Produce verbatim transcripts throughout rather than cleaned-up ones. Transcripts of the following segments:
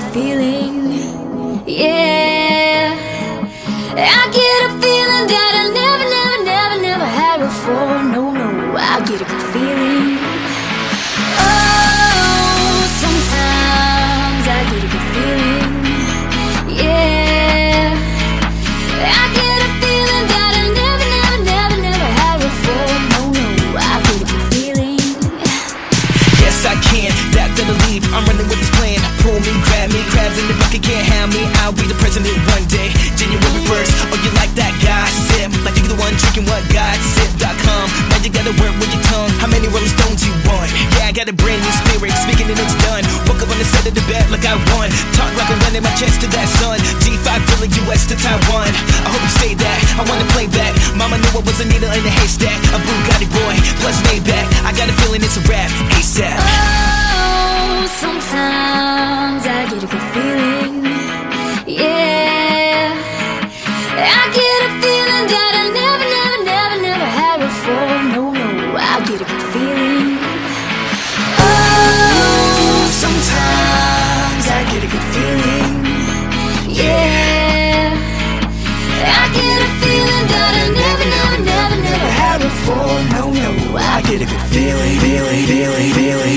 feeling. Yeah, I get a feeling that I never, never, never, never had before. No, no, I get a good feeling. Oh, sometimes I get a good feeling. Yeah, I get a feeling that I never, never, never, never had before. No, no, I get a good feeling. Yes, I can, back to the leave, I'm running with this plan. Pull me, grab me, crabs in the bucket can't have me. I'll be the president one day, January first. Oh, you like that gossip? Like you're the one drinking what gossip dot com. Man, you gotta work with your tongue. How many Rolling Stones you want? Yeah, I got a brand new spirit, speaking and it's done. Woke up on the set of the bed like I won. Talk like I'm running my chest to that sun. G five Villa, U S to Taiwan. I hope you say that, I wanna play back. Mama knew I was a needle in a haystack. A Bugatti boy, plus Maybach. I got a feeling it's a rap, ASAP. Oh, sometimes I get a good feeling. Yeah, I get a feeling that I never, never, never, never had before. No, no, I get a good feeling. Oh, sometimes I get a good feeling. Yeah, I get a feeling that I never, never, never, never had before. No, no, I get a good feeling, feeling, feeling, feeling.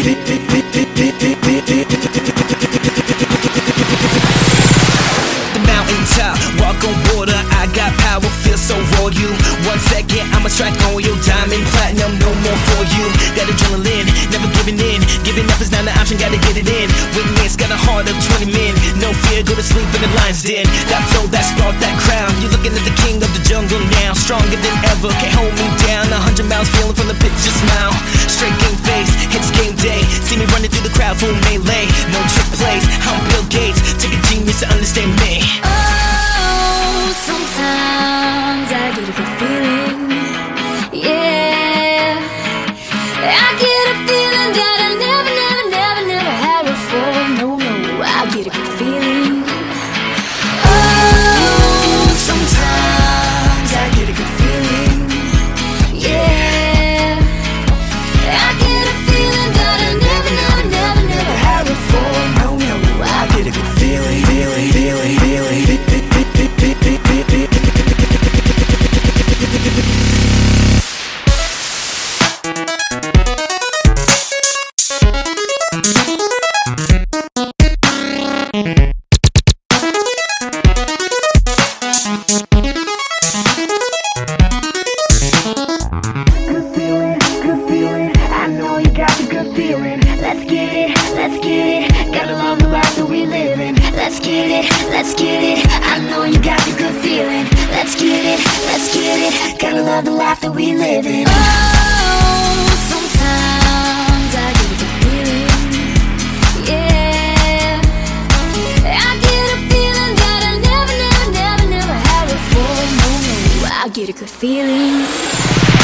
The mountaintop, walk on water, I got power, feel so raw. You, one second, I'ma strike on your diamond, platinum, no more for you. That adrenaline, never giving in. Giving up is not an option, gotta get it in. Witness, got a heart of twenty men. No fear, go to sleep in the lion's den. That flow, that spark, that crown. You're looking at the king of the jungle now. Stronger than ever, can't hold me down. A hundred miles feeling from the pitch, just smile. Straight game face, hits game day. See me running through the crowd, full melee. No trick plays, I'm Bill Gates. Take a genius to understand me. Oh, sometimes I get a good feeling. Yeah, I get a feeling that I never, never, never, never had before. No, no, I get a good feeling. Oh, sometimes I get a good feeling. Yeah, I get a feeling that I never, never, never, never had before. No, no, I get a good feeling, feeling, feeling, feeling. Let's get it, I know you got the good feeling. Let's get it, let's get it. Gotta love the life that we live in. Oh, sometimes I get a good feeling. Yeah, I get a feeling that I never, never, never, never had before. No, no, I get a good feeling.